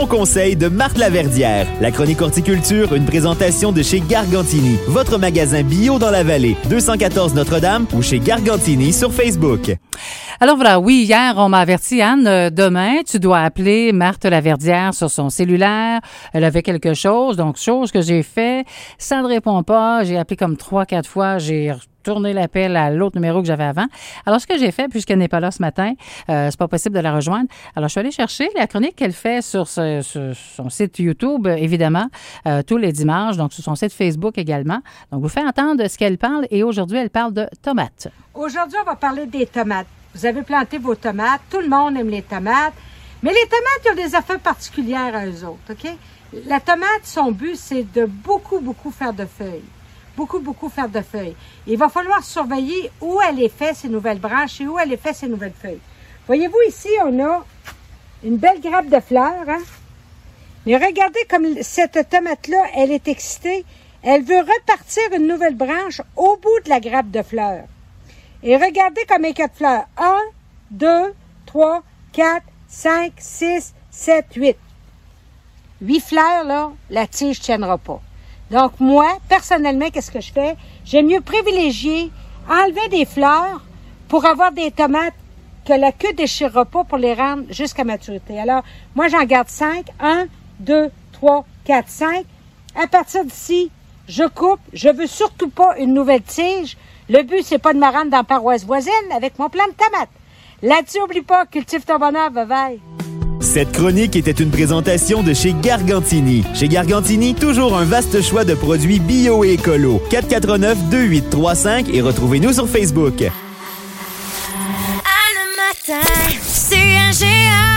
conseils de Marthe Laverdière. La chronique horticulture, une présentation de chez Gargantini, votre magasin bio dans la vallée, 214 Notre-Dame ou chez Gargantini sur Facebook. Alors voilà, oui, hier, on m'a averti, Anne, demain, tu dois appeler Marthe Laverdière sur son cellulaire. Elle avait quelque chose, donc chose que j'ai fait. Ça ne répond pas. J'ai appelé comme 3-4 fois. J'ai retourné l'appel à l'autre numéro que j'avais avant. Alors, ce que j'ai fait, puisqu'elle n'est pas là ce matin, c'est pas possible de la rejoindre. Alors, je suis allée chercher la chronique qu'elle fait sur son site YouTube, évidemment, tous les dimanches, donc sur son site Facebook également. Donc, vous faites entendre ce qu'elle parle et aujourd'hui, elle parle de tomates. Aujourd'hui, on va parler des tomates. Vous avez planté vos tomates. Tout le monde aime les tomates. Mais les tomates, ils ont des affaires particulières à eux autres, OK? La tomate, son but, c'est de beaucoup faire de feuilles. Beaucoup faire de feuilles. Il va falloir surveiller où elle est faite, ses nouvelles branches, et où elle est faite, ses nouvelles feuilles. Voyez-vous, ici, on a une belle grappe de fleurs, hein? Mais regardez comme cette tomate-là, elle est excitée. Elle veut repartir une nouvelle branche au bout de la grappe de fleurs. Et regardez comme il y a 4 fleurs. 1, 2, 3, 4, 5, 6, 7, 8. 8 fleurs, là, la tige ne tiendra pas. Donc, moi, personnellement, qu'est-ce que je fais? J'aime mieux privilégier, enlever des fleurs pour avoir des tomates que la queue ne déchirera pas pour les rendre jusqu'à maturité. Alors, moi, j'en garde 5. 1, 2, 3, 4, 5. À partir d'ici, je coupe. Je veux surtout pas une nouvelle tige. Le but, c'est pas de me rendre dans la paroisse voisine avec mon plant de tomates. Là-dessus, oublie pas, cultive ton bonheur, bye-bye. Cette chronique était une présentation de chez Gargantini. Chez Gargantini, toujours un vaste choix de produits bio et écolo. 489-2835 et retrouvez-nous sur Facebook.